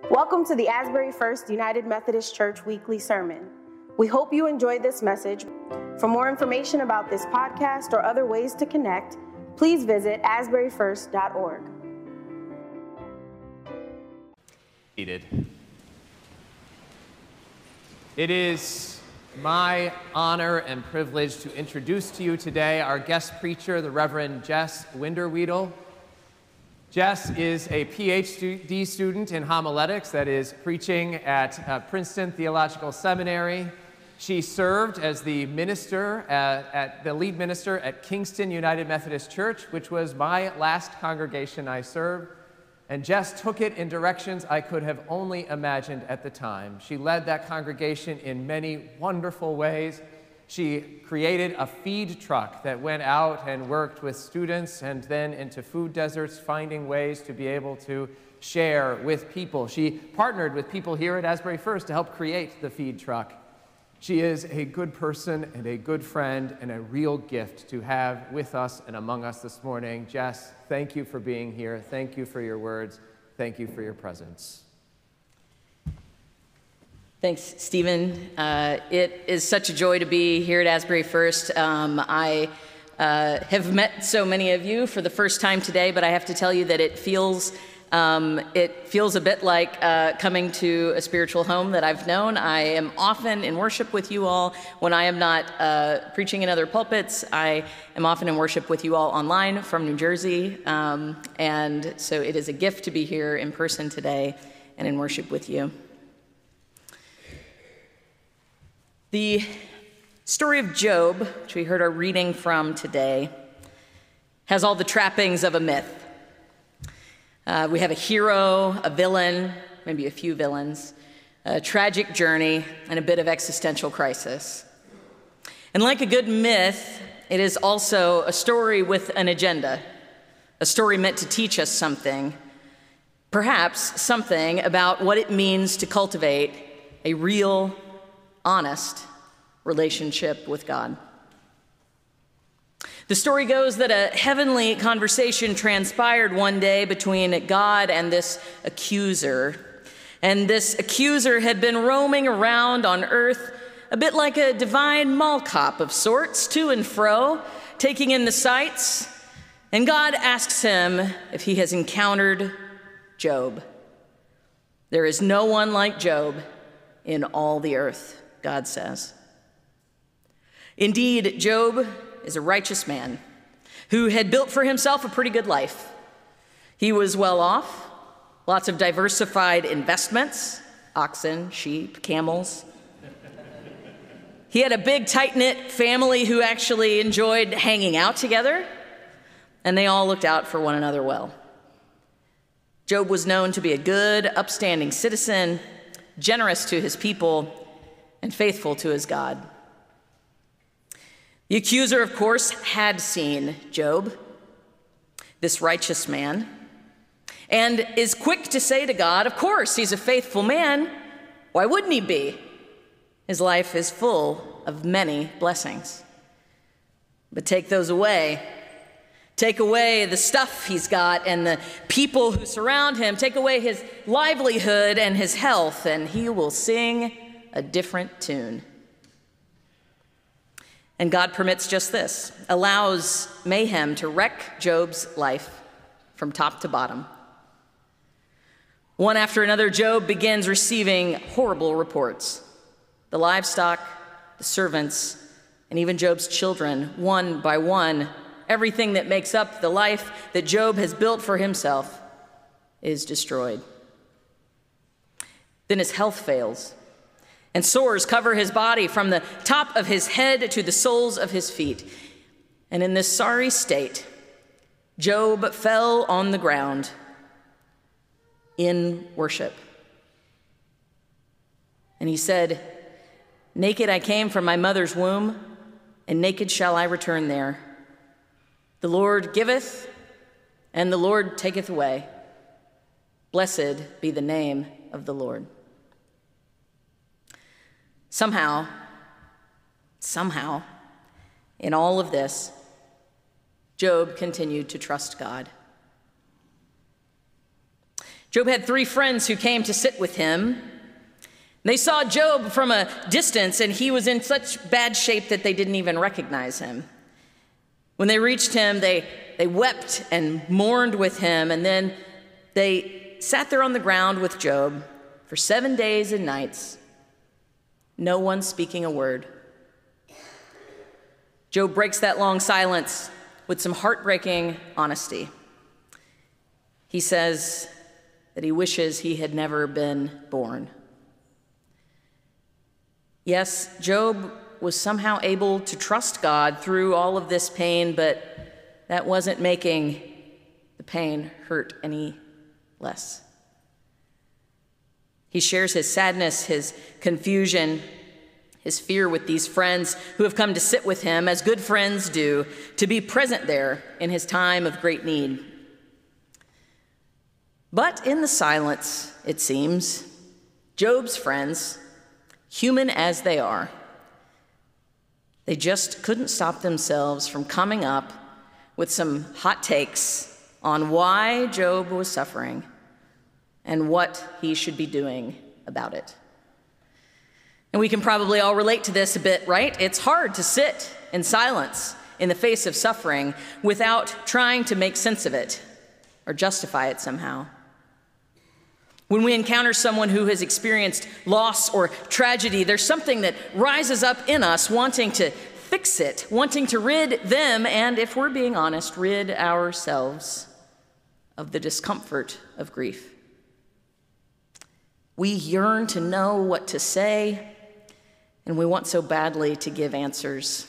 Welcome to the Asbury First United Methodist Church Weekly Sermon. We hope you enjoyed this message. For more information about this podcast or other ways to connect, please visit asburyfirst.org. It is my honor and privilege to introduce to you today our guest preacher, the Reverend Jess Winderwiedel. Jess is a PhD student in homiletics that is preaching at Princeton Theological Seminary. She served as the minister, the lead minister at Kingston United Methodist Church, which was my last congregation I served. And Jess took it in directions I could have only imagined at the time. She led that congregation in many wonderful ways. She created a feed truck that went out and worked with students and then into food deserts, finding ways to be able to share with people. She partnered with people here at Asbury First to help create the feed truck. She is a good person and a good friend and a real gift to have with us and among us this morning. Jess, thank you for being here. Thank you for your words. Thank you for your presence. Thanks, Stephen. It is such a joy to be here at Asbury First. I have met so many of you for the first time today, but I have to tell you that it feels a bit like coming to a spiritual home that I've known. I am often in worship with you all. When I am not preaching in other pulpits, I am often in worship with you all online from New Jersey. And so it is a gift to be here in person today and in worship with you. The story of Job, which we heard our reading from today, has all the trappings of a myth. We have a hero, a villain, maybe a few villains, a tragic journey, and a bit of existential crisis. And like a good myth, it is also a story with an agenda, a story meant to teach us something, perhaps something about what it means to cultivate a real, honest relationship with God. The story goes that a heavenly conversation transpired one day between God and this accuser. And this accuser had been roaming around on earth a bit like a divine mall cop of sorts, to and fro, taking in the sights. And God asks him if he has encountered Job. There is no one like Job in all the earth, God says. Indeed, Job is a righteous man who had built for himself a pretty good life. He was well off, lots of diversified investments, oxen, sheep, camels. He had a big, tight-knit family who actually enjoyed hanging out together, and they all looked out for one another well. Job was known to be a good, upstanding citizen, generous to his people, and faithful to his God. The accuser, of course, had seen Job, this righteous man, and is quick to say to God, of course, he's a faithful man. Why wouldn't he be? His life is full of many blessings. But take those away. Take away the stuff he's got and the people who surround him. Take away his livelihood and his health, and he will sing a different tune. And God permits just this, allows mayhem to wreck Job's life from top to bottom. One after another, Job begins receiving horrible reports. The livestock, the servants, and even Job's children, one by one, everything that makes up the life that Job has built for himself is destroyed. Then his health fails, and sores cover his body from the top of his head to the soles of his feet. And in this sorry state, Job fell on the ground in worship. And he said, "Naked I came from my mother's womb, and naked shall I return there. The Lord giveth, and the Lord taketh away. Blessed be the name of the Lord." Somehow, in all of this, Job continued to trust God. Job had 3 friends who came to sit with him. They saw Job from a distance, and he was in such bad shape that they didn't even recognize him. When they reached him, they wept and mourned with him, and then they sat there on the ground with Job for 7 days and nights, no one speaking a word. Job breaks that long silence with some heartbreaking honesty. He says that he wishes he had never been born. Yes, Job was somehow able to trust God through all of this pain, but that wasn't making the pain hurt any less. He shares his sadness, his confusion, his fear with these friends who have come to sit with him, as good friends do, to be present there in his time of great need. But in the silence, it seems, Job's friends, human as they are, they just couldn't stop themselves from coming up with some hot takes on why Job was suffering and what he should be doing about it. And we can probably all relate to this a bit, right? It's hard to sit in silence in the face of suffering without trying to make sense of it or justify it somehow. When we encounter someone who has experienced loss or tragedy, there's something that rises up in us wanting to fix it, wanting to rid them, and if we're being honest, rid ourselves of the discomfort of grief. We yearn to know what to say, and we want so badly to give answers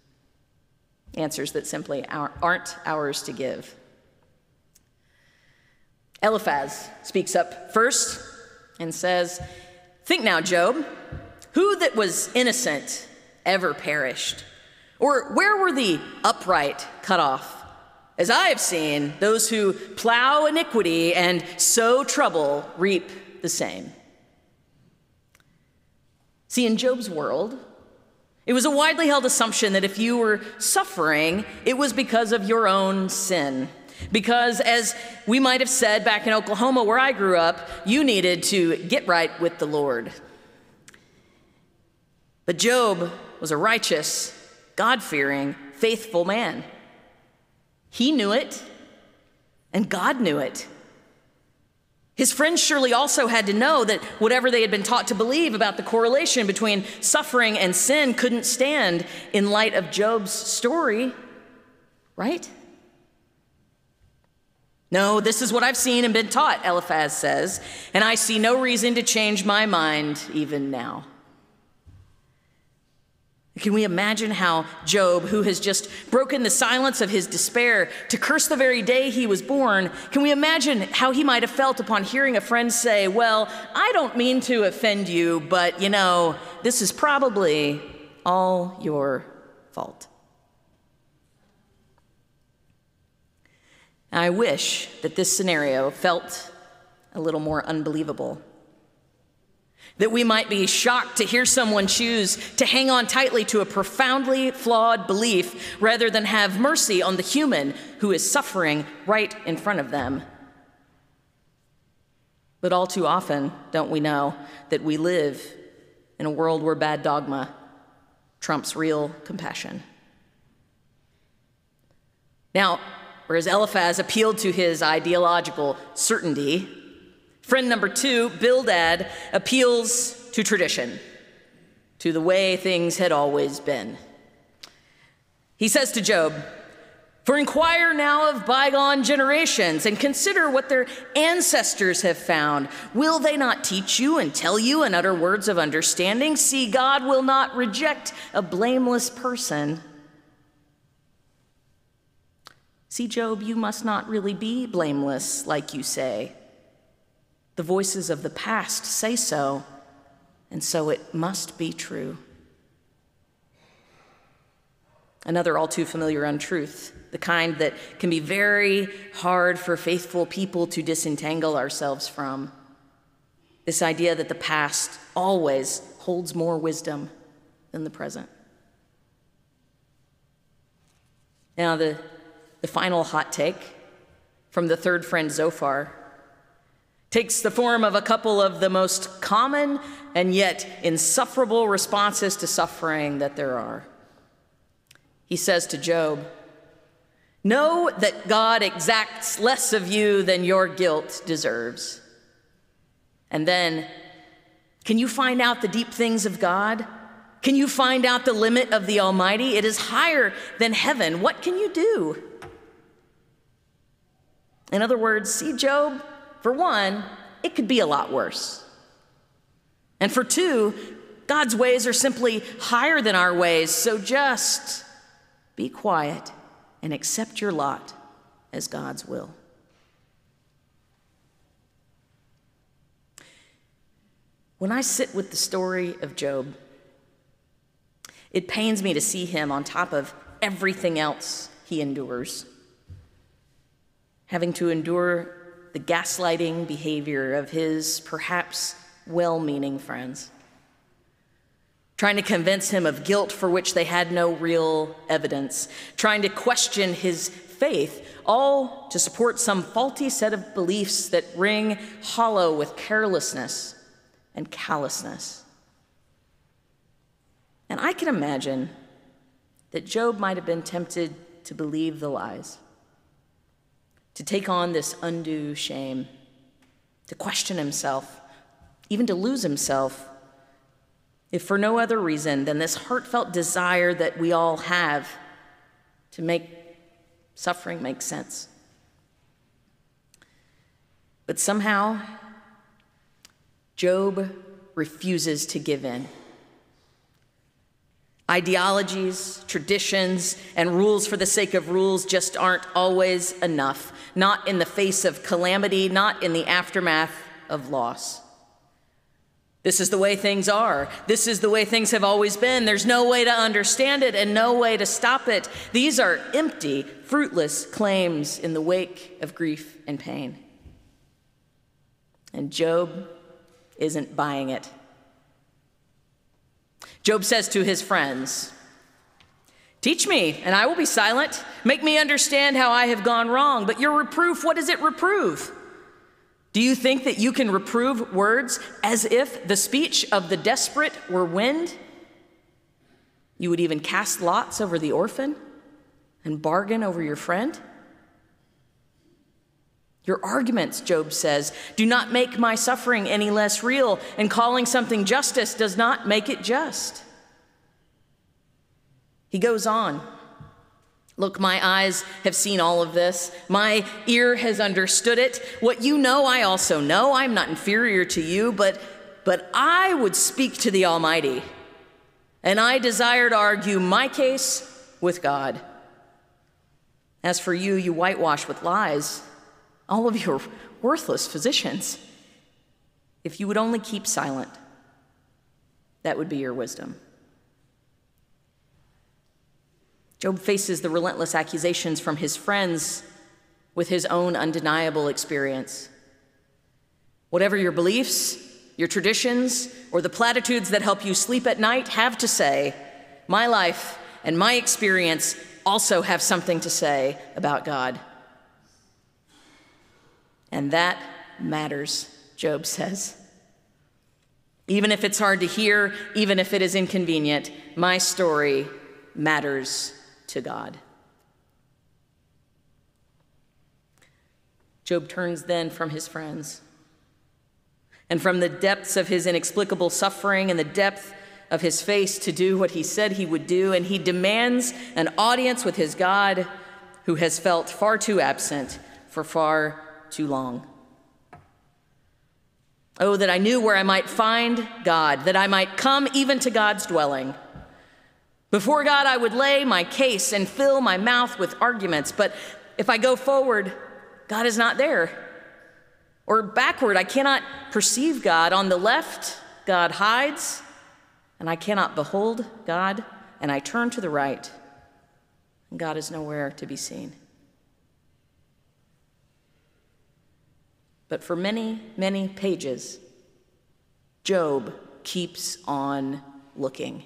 that simply aren't ours to give. Eliphaz speaks up first and says, "Think now, Job, who that was innocent ever perished? Or where were the upright cut off? As I have seen, those who plow iniquity and sow trouble reap the same." See, in Job's world, it was a widely held assumption that if you were suffering, it was because of your own sin. Because, as we might have said back in Oklahoma, where I grew up, you needed to get right with the Lord. But Job was a righteous, God-fearing, faithful man. He knew it, and God knew it. His friends surely also had to know that whatever they had been taught to believe about the correlation between suffering and sin couldn't stand in light of Job's story, right? "No, this is what I've seen and been taught," Eliphaz says, "and I see no reason to change my mind even now." Can we imagine how Job, who has just broken the silence of his despair to curse the very day he was born, can we imagine how he might have felt upon hearing a friend say, "Well, I don't mean to offend you, but this is probably all your fault"? I wish that this scenario felt a little more unbelievable. That we might be shocked to hear someone choose to hang on tightly to a profoundly flawed belief rather than have mercy on the human who is suffering right in front of them. But all too often, don't we know that we live in a world where bad dogma trumps real compassion? Now, whereas Eliphaz appealed to his ideological certainty, friend number 2, Bildad, appeals to tradition, to the way things had always been. He says to Job, "For inquire now of bygone generations and consider what their ancestors have found. Will they not teach you and tell you and utter words of understanding? See, God will not reject a blameless person." See, Job, you must not really be blameless like you say. The voices of the past say so, and so it must be true. Another all too familiar untruth, the kind that can be very hard for faithful people to disentangle ourselves from. This idea that the past always holds more wisdom than the present. Now, the final hot take from the third friend, Zophar, takes the form of a couple of the most common and yet insufferable responses to suffering that there are. He says to Job, "Know that God exacts less of you than your guilt deserves." And then, can you find out the deep things of God? Can you find out the limit of the Almighty? It is higher than heaven. What can you do? In other words, see, Job, for one, it could be a lot worse. And for two, God's ways are simply higher than our ways, so just be quiet and accept your lot as God's will. When I sit with the story of Job, it pains me to see him on top of everything else he endures, having to endure the gaslighting behavior of his perhaps well-meaning friends, trying to convince him of guilt for which they had no real evidence, trying to question his faith, all to support some faulty set of beliefs that ring hollow with carelessness and callousness. And I can imagine that Job might have been tempted to believe the lies, to take on this undue shame, to question himself, even to lose himself, if for no other reason than this heartfelt desire that we all have to make suffering make sense. But somehow, Job refuses to give in. Ideologies, traditions, and rules for the sake of rules just aren't always enough, not in the face of calamity, not in the aftermath of loss. This is the way things are. This is the way things have always been. There's no way to understand it and no way to stop it. These are empty, fruitless claims in the wake of grief and pain. And Job isn't buying it. Job says to his friends, "Teach me, and I will be silent. Make me understand how I have gone wrong. But your reproof, what does it reprove? Do you think that you can reprove words as if the speech of the desperate were wind? You would even cast lots over the orphan and bargain over your friend? Your arguments," Job says, "do not make my suffering any less real, and calling something justice does not make it just." He goes on, "Look, my eyes have seen all of this. My ear has understood it. What you know, I also know. I'm not inferior to you, but I would speak to the Almighty, and I desire to argue my case with God. As for you, you whitewash with lies. All of you are worthless physicians. If you would only keep silent, that would be your wisdom." Job faces the relentless accusations from his friends with his own undeniable experience. Whatever your beliefs, your traditions, or the platitudes that help you sleep at night have to say, my life and my experience also have something to say about God. And that matters, Job says. Even if it's hard to hear, even if it is inconvenient, my story matters to God. Job turns then from his friends and from the depths of his inexplicable suffering and the depth of his face to do what he said he would do, and he demands an audience with his God who has felt far too absent for far too long. Oh, that I knew where I might find God, that I might come even to God's dwelling. Before God, I would lay my case and fill my mouth with arguments, but if I go forward, God is not there. Or backward, I cannot perceive God. On the left, God hides, and I cannot behold God, and I turn to the right, and God is nowhere to be seen. But for many, many pages, Job keeps on looking.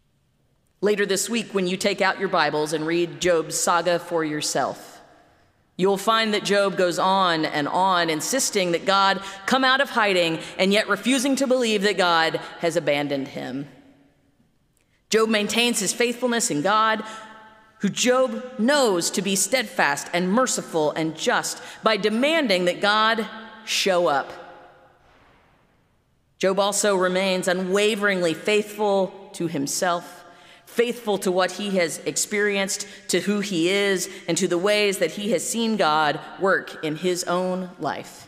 Later this week, when you take out your Bibles and read Job's saga for yourself, You'll find that Job goes on and on, insisting that God come out of hiding and yet refusing to believe that God has abandoned him. Job maintains his faithfulness in God, who Job knows to be steadfast and merciful and just, by demanding that God show up. Job also remains unwaveringly faithful to himself, faithful to what he has experienced, to who he is, and to the ways that he has seen God work in his own life.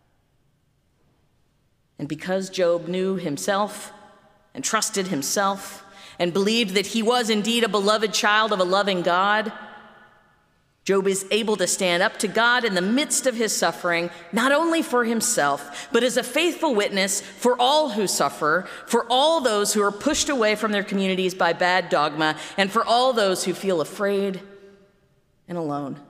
And because Job knew himself and trusted himself and believed that he was indeed a beloved child of a loving God, Job is able to stand up to God in the midst of his suffering, not only for himself, but as a faithful witness for all who suffer, for all those who are pushed away from their communities by bad dogma, and for all those who feel afraid and alone.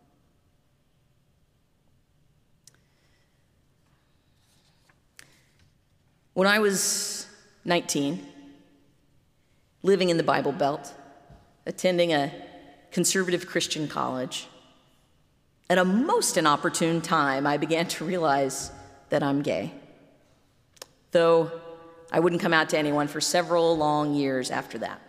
When I was 19, living in the Bible Belt, attending a conservative Christian college, at a most inopportune time, I began to realize that I'm gay, though I wouldn't come out to anyone for several long years after that.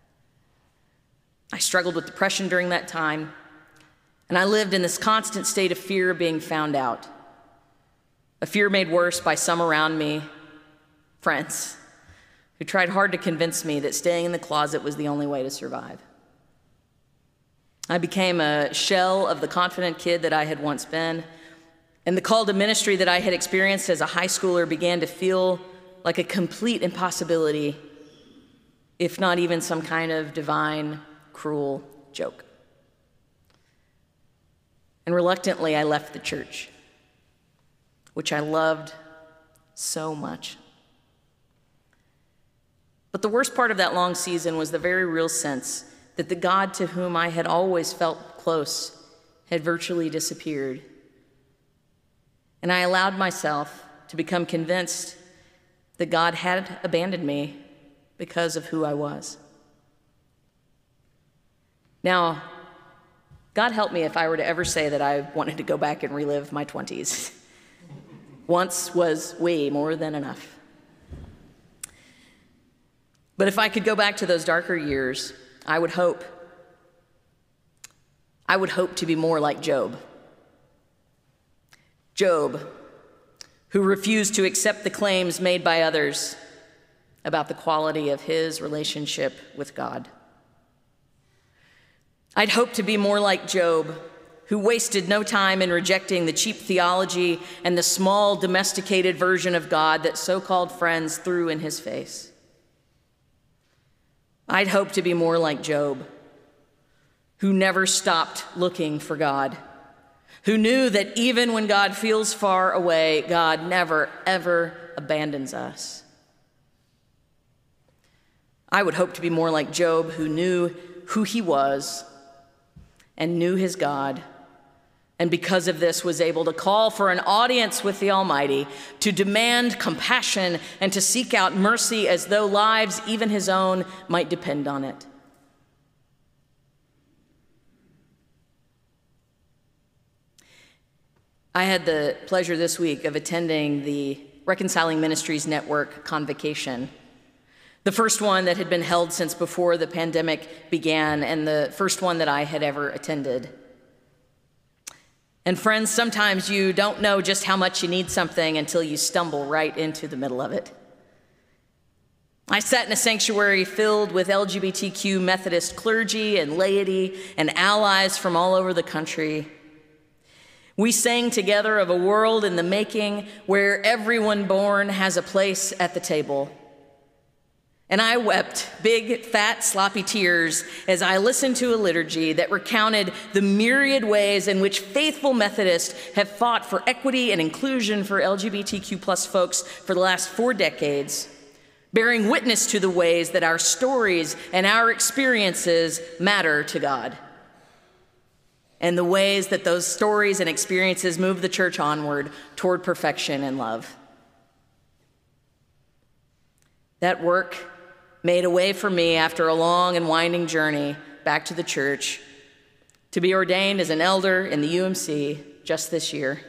I struggled with depression during that time, and I lived in this constant state of fear of being found out, a fear made worse by some around me, friends, who tried hard to convince me that staying in the closet was the only way to survive. I became a shell of the confident kid that I had once been, and the call to ministry that I had experienced as a high schooler began to feel like a complete impossibility, if not even some kind of divine, cruel joke. And reluctantly, I left the church, which I loved so much. But the worst part of that long season was the very real sense that the God to whom I had always felt close had virtually disappeared. And I allowed myself to become convinced that God had abandoned me because of who I was. Now, God help me if I were to ever say that I wanted to go back and relive my 20s. Once was way more than enough. But if I could go back to those darker years, I would hope to be more like Job. Job, who refused to accept the claims made by others about the quality of his relationship with God. I'd hope to be more like Job, who wasted no time in rejecting the cheap theology and the small domesticated version of God that so-called friends threw in his face. I'd hope to be more like Job, who never stopped looking for God, who knew that even when God feels far away, God never, ever abandons us. I would hope to be more like Job, who knew who he was and knew his God, and because of this was able to call for an audience with the Almighty, to demand compassion and to seek out mercy as though lives, even his own, might depend on it. I had the pleasure this week of attending the Reconciling Ministries Network convocation, the first one that had been held since before the pandemic began, and the first one that I had ever attended. And friends, sometimes you don't know just how much you need something until you stumble right into the middle of it. I sat in a sanctuary filled with LGBTQ Methodist clergy and laity and allies from all over the country. We sang together of a world in the making where everyone born has a place at the table. And I wept big, fat, sloppy tears as I listened to a liturgy that recounted the myriad ways in which faithful Methodists have fought for equity and inclusion for LGBTQ plus folks for the last 4 decades, bearing witness to the ways that our stories and our experiences matter to God, and the ways that those stories and experiences move the church onward toward perfection and love. That work made a way for me after a long and winding journey back to the church to be ordained as an elder in the UMC just this year.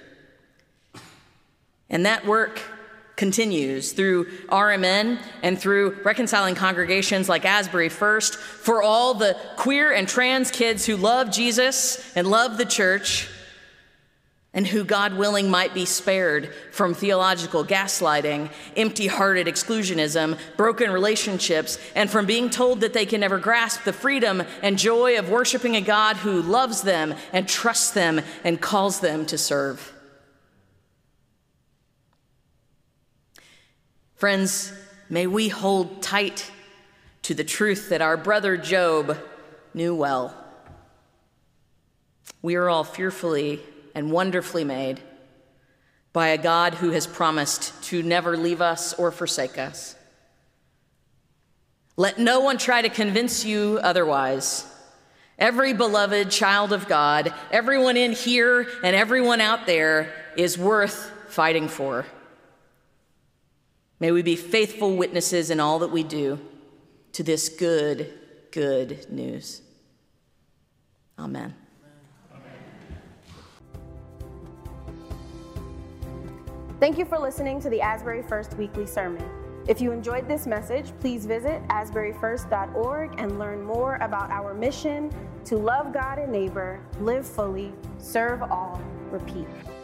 And that work continues through RMN and through reconciling congregations like Asbury First for all the queer and trans kids who love Jesus and love the church, and who, God willing, might be spared from theological gaslighting, empty-hearted exclusionism, broken relationships, and from being told that they can never grasp the freedom and joy of worshiping a God who loves them and trusts them and calls them to serve. Friends, may we hold tight to the truth that our brother Job knew well. We are all fearfully and wonderfully made by a God who has promised to never leave us or forsake us. Let no one try to convince you otherwise. Every beloved child of God, everyone in here and everyone out there, is worth fighting for. May we be faithful witnesses in all that we do to this good, good news. Amen. Thank you for listening to the Asbury First Weekly Sermon. If you enjoyed this message, please visit asburyfirst.org and learn more about our mission to love God and neighbor, live fully, serve all, repeat.